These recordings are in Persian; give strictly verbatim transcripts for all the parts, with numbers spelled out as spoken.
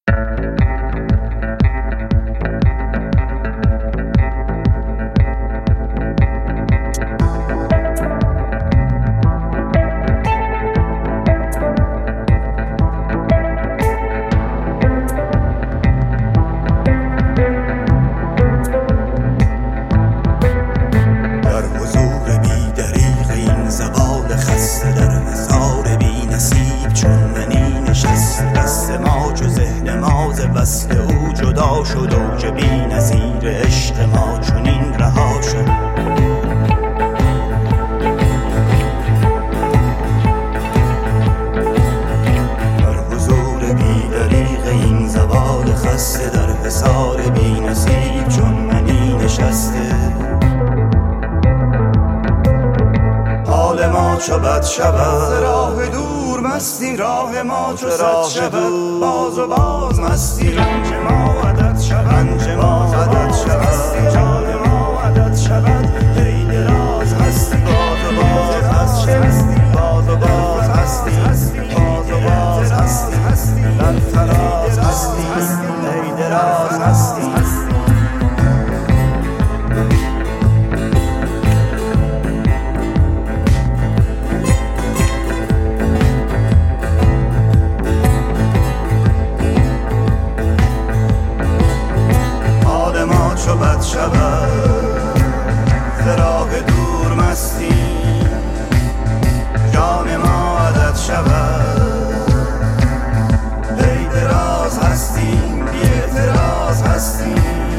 وصل او جدا شد و که بی نظیر عشق ما چنین رها شد. در حضور بی دریغ این زوال خسته در حصار بی نصیب چون منی نشسته. حال ما چو بد شود ز راه دور مستی راه ما چو سد شود. باز و باز مستی رنج ما عدد شود. رنج ما عدد شود. جان ما عدد شود. ای دراز هستی باز و باز هستی. باز و باز هستی. باز و باز هستی. لن فراز هستی. ای دراز هستی. چو بد شود ز راه دور مستی جان ما عدد شود. ای دراز هستیم بی اعتراض هستیم.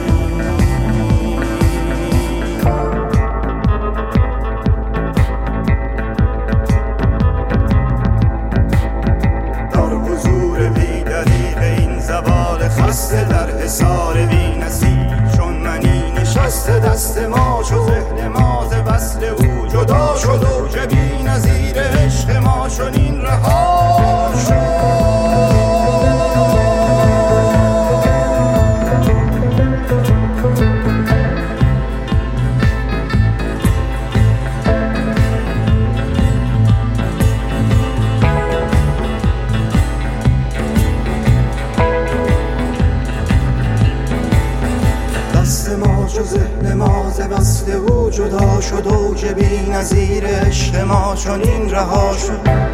در حضور بی دریغ این زوال خسته در حصار بی نصیب نشسته. دست ما چو ذهن ما ز وصل او جدا شد و که بی نظیر عشق ما چنین رها شد. دست ما چو ذهن ما ز وصل او جدا شد و که بی نظیر عشق ما چنین رها شد.